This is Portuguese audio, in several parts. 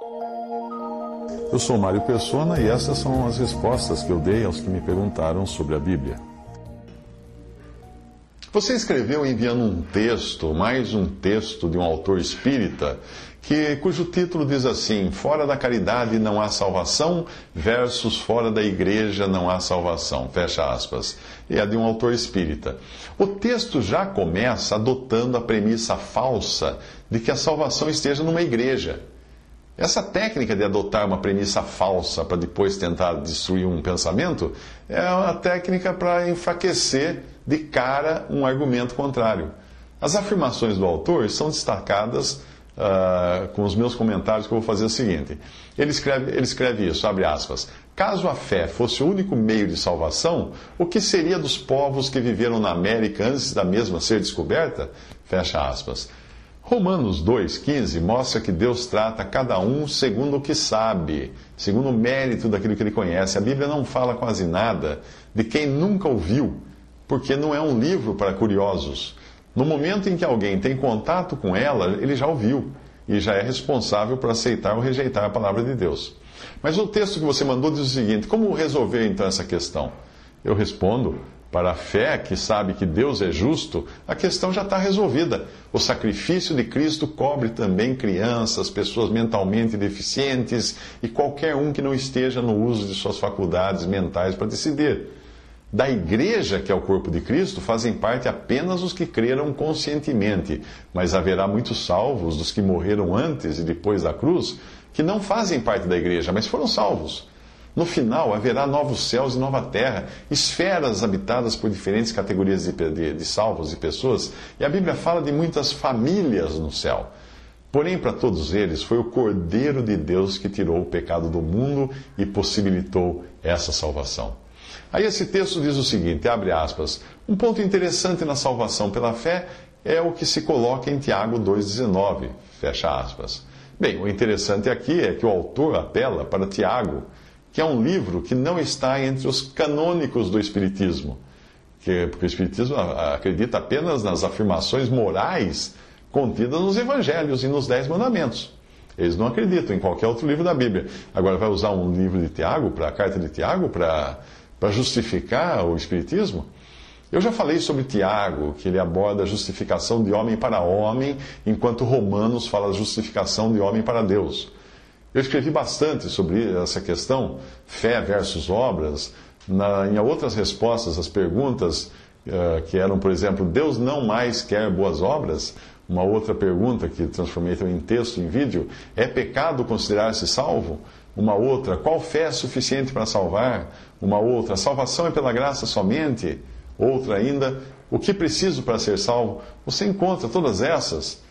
Eu sou Mário Persona e essas são as respostas que eu dei aos que me perguntaram sobre a Bíblia. Você escreveu enviando um texto, mais um texto de um autor espírita, cujo título diz assim: Fora da caridade não há salvação versus fora da igreja não há salvação. Fecha aspas. E é de um autor espírita. O texto já começa adotando a premissa falsa de que a salvação esteja numa igreja. Essa técnica de adotar uma premissa falsa para depois tentar destruir um pensamento é uma técnica para enfraquecer de cara um argumento contrário. As afirmações do autor são destacadas com os meus comentários, que eu vou fazer o seguinte. Ele escreve isso, abre aspas: Caso a fé fosse o único meio de salvação, o que seria dos povos que viveram na América antes da mesma ser descoberta? Fecha aspas. Romanos 2,15 mostra que Deus trata cada um segundo o que sabe, segundo o mérito daquilo que ele conhece. A Bíblia não fala quase nada de quem nunca ouviu, porque não é um livro para curiosos. No momento em que alguém tem contato com ela, ele já ouviu e já é responsável por aceitar ou rejeitar a palavra de Deus. Mas o texto que você mandou diz o seguinte: como resolver então essa questão? Eu respondo: para a fé que sabe que Deus é justo, a questão já está resolvida. O sacrifício de Cristo cobre também crianças, pessoas mentalmente deficientes e qualquer um que não esteja no uso de suas faculdades mentais para decidir. Da igreja, que é o corpo de Cristo, fazem parte apenas os que creram conscientemente, mas haverá muitos salvos dos que morreram antes e depois da cruz, que não fazem parte da igreja, mas foram salvos. No final, haverá novos céus e nova terra, esferas habitadas por diferentes categorias de salvos e pessoas, e a Bíblia fala de muitas famílias no céu. Porém, para todos eles, foi o Cordeiro de Deus que tirou o pecado do mundo e possibilitou essa salvação. Aí esse texto diz o seguinte, abre aspas: um ponto interessante na salvação pela fé é o que se coloca em Tiago 2,19, fecha aspas. Bem, o interessante aqui é que o autor apela para Tiago, que é um livro que não está entre os canônicos do Espiritismo, porque o Espiritismo acredita apenas nas afirmações morais contidas nos Evangelhos e nos 10 Mandamentos. Eles não acreditam em qualquer outro livro da Bíblia. Agora vai usar um livro de Tiago, a carta de Tiago, para justificar o Espiritismo? Eu já falei sobre Tiago, que ele aborda a justificação de homem para homem, enquanto Romanos fala a justificação de homem para Deus. Eu escrevi bastante sobre essa questão, fé versus obras, em outras respostas às perguntas que eram, por exemplo, Deus não mais quer boas obras? Uma outra pergunta que transformei em texto, em vídeo, é pecado considerar-se salvo? Uma outra, qual fé é suficiente para salvar? Uma outra, salvação é pela graça somente? Outra ainda, o que preciso para ser salvo? Você encontra todas essas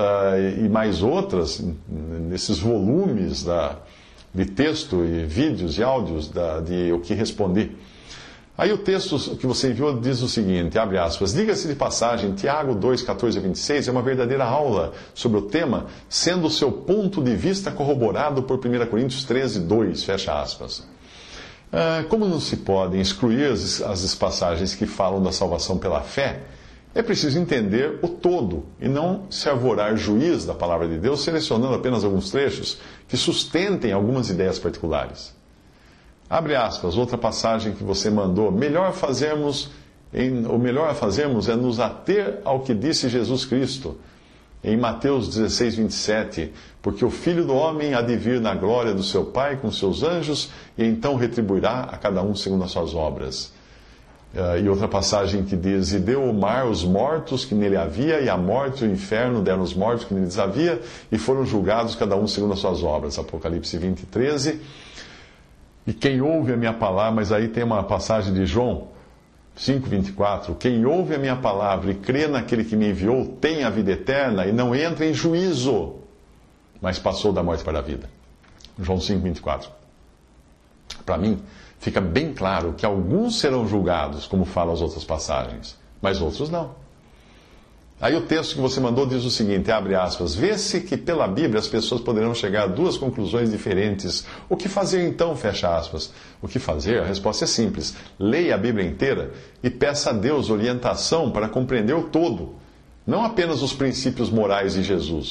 e mais outras nesses volumes de texto e vídeos e áudios de O Que Respondi. Aí o texto que você enviou diz o seguinte, abre aspas: diga-se de passagem, Tiago 2, 14 a 26 é uma verdadeira aula sobre o tema, sendo o seu ponto de vista corroborado por 1 Coríntios 13, 2, fecha aspas. Como não se podem excluir as passagens que falam da salvação pela fé, é preciso entender o todo e não se arvorar juiz da palavra de Deus, selecionando apenas alguns trechos que sustentem algumas ideias particulares. Abre aspas, outra passagem que você mandou: o melhor a fazermos é nos ater ao que disse Jesus Cristo, em Mateus 16, 27, porque o Filho do Homem há de vir na glória do seu Pai com seus anjos, e então retribuirá a cada um segundo as suas obras. E outra passagem que diz: e deu o mar os mortos que nele havia, e a morte e o inferno deram os mortos que neles havia, e foram julgados cada um segundo as suas obras. Apocalipse 20, 13. E quem ouve a minha palavra, mas aí tem uma passagem de João 5,24. Quem ouve a minha palavra e crê naquele que me enviou tem a vida eterna e não entra em juízo, mas passou da morte para a vida. João 5,24. Para mim, fica bem claro que alguns serão julgados, como falam as outras passagens, mas outros não. Aí o texto que você mandou diz o seguinte, abre aspas: vê-se que pela Bíblia as pessoas poderão chegar a duas conclusões diferentes. O que fazer então? Fecha aspas. O que fazer? A resposta é simples. Leia a Bíblia inteira e peça a Deus orientação para compreender o todo. Não apenas os princípios morais de Jesus,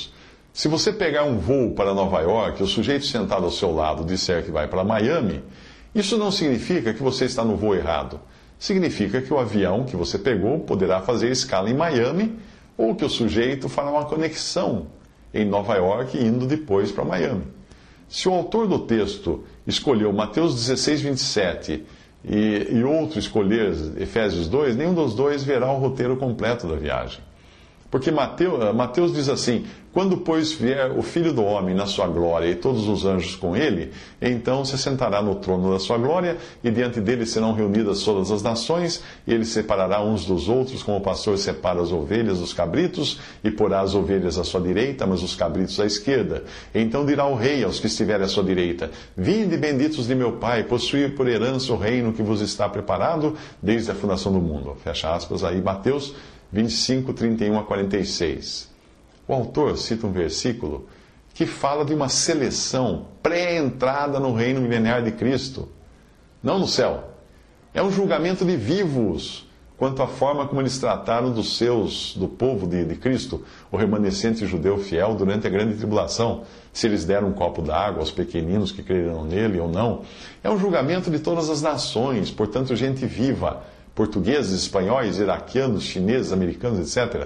Se você pegar um voo para Nova York e o sujeito sentado ao seu lado disser que vai para Miami, isso não significa que você está no voo errado. Significa que o avião que você pegou poderá fazer escala em Miami ou que o sujeito fará uma conexão em Nova York indo depois para Miami. Se o autor do texto escolheu Mateus 16, 27 e outro escolher Efésios 2, nenhum dos dois verá o roteiro completo da viagem. Porque Mateus diz assim: quando, pois, vier o Filho do Homem na sua glória e todos os anjos com ele, então se sentará no trono da sua glória, e diante dele serão reunidas todas as nações, e ele separará uns dos outros, como o pastor separa as ovelhas dos cabritos, e porá as ovelhas à sua direita, mas os cabritos à esquerda. Então dirá o rei aos que estiverem à sua direita: vinde, benditos de meu Pai, possuí por herança o reino que vos está preparado desde a fundação do mundo. Fecha aspas aí, Mateus 25, 31 a 46. O autor cita um versículo que fala de uma seleção pré-entrada no reino mileniar de Cristo. Não no céu. É um julgamento de vivos quanto à forma como eles trataram do povo de Cristo, o remanescente judeu fiel, durante a grande tribulação. Se eles deram um copo d'água aos pequeninos que creram nele ou não. É um julgamento de todas as nações, portanto, gente viva. Portugueses, espanhóis, iraquianos, chineses, americanos, etc.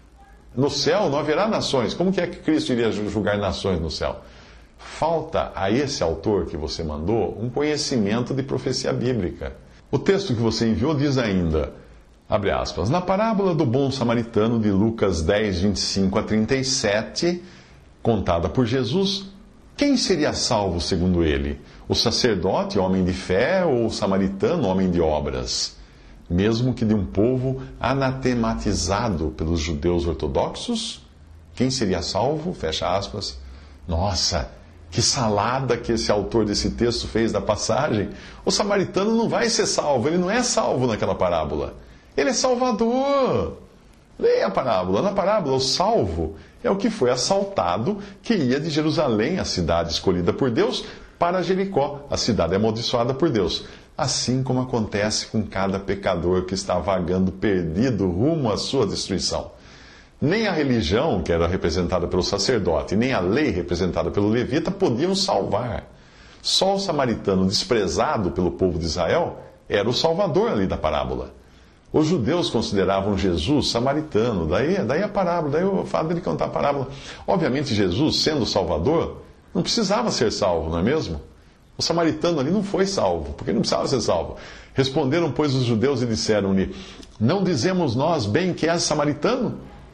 No céu não haverá nações. Como que é que Cristo iria julgar nações no céu? Falta a esse autor que você mandou um conhecimento de profecia bíblica. O texto que você enviou diz ainda, abre aspas, na parábola do bom samaritano de Lucas 10, 25 a 37, contada por Jesus, quem seria salvo segundo ele? O sacerdote, homem de fé, ou o samaritano, homem de obras? Mesmo que de um povo anatematizado pelos judeus ortodoxos? Quem seria salvo? Fecha aspas. Nossa, que salada que esse autor desse texto fez da passagem. O samaritano não vai ser salvo, ele não é salvo naquela parábola. Ele é salvador. Leia a parábola. Na parábola, o salvo é o que foi assaltado, que ia de Jerusalém, a cidade escolhida por Deus, para Jericó, a cidade amaldiçoada por Deus. Assim como acontece com cada pecador que está vagando perdido rumo à sua destruição. Nem a religião, que era representada pelo sacerdote, nem a lei representada pelo levita podiam salvar. Só o samaritano desprezado pelo povo de Israel era o salvador ali da parábola. Os judeus consideravam Jesus samaritano, daí a parábola, daí o fato dele contar a parábola. Obviamente Jesus, sendo o salvador, não precisava ser salvo, não é mesmo? O samaritano ali não foi salvo, porque não precisava ser salvo. Responderam, pois, os judeus e disseram-lhe, não dizemos nós bem que és samaritano?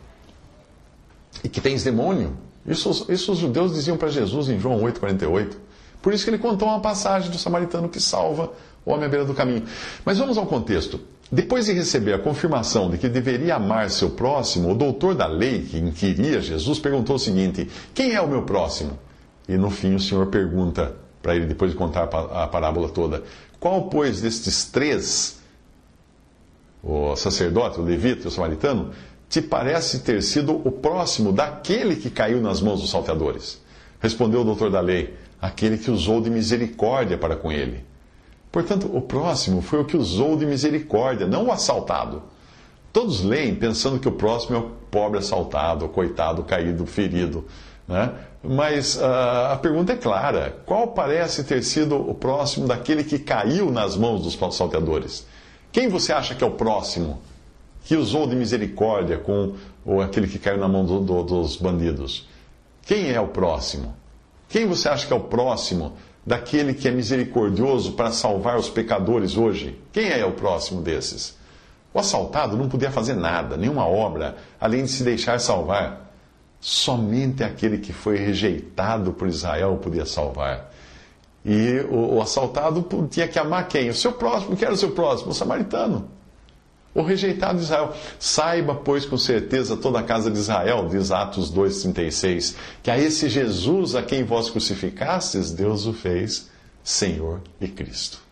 E que tens demônio? Isso os judeus diziam para Jesus em João 8,48. Por isso que ele contou uma passagem do samaritano que salva o homem à beira do caminho. Mas vamos ao contexto. Depois de receber a confirmação de que deveria amar seu próximo, o doutor da lei que inquiria Jesus perguntou o seguinte, quem é o meu próximo? E no fim o Senhor pergunta para ele, depois de contar a parábola toda, qual, pois, destes três, o sacerdote, o levita e o samaritano, te parece ter sido o próximo daquele que caiu nas mãos dos salteadores? Respondeu o doutor da lei, aquele que usou de misericórdia para com ele. Portanto, o próximo foi o que usou de misericórdia, não o assaltado. Todos leem pensando que o próximo é o pobre assaltado, o coitado caído, ferido, né? Mas a pergunta é clara. Qual parece ter sido o próximo daquele que caiu nas mãos dos salteadores? Quem você acha que é o próximo que usou de misericórdia com aquele que caiu na mão dos bandidos? Quem é o próximo? Quem você acha que é o próximo daquele que é misericordioso para salvar os pecadores hoje? Quem é o próximo desses? O assaltado não podia fazer nada, nenhuma obra, além de se deixar salvar. Somente aquele que foi rejeitado por Israel podia salvar. E o assaltado tinha que amar quem? O seu próximo. Quem era o seu próximo? O samaritano. O rejeitado de Israel. Saiba, pois, com certeza toda a casa de Israel, diz Atos 2,36, que a esse Jesus a quem vós crucificastes, Deus o fez Senhor e Cristo.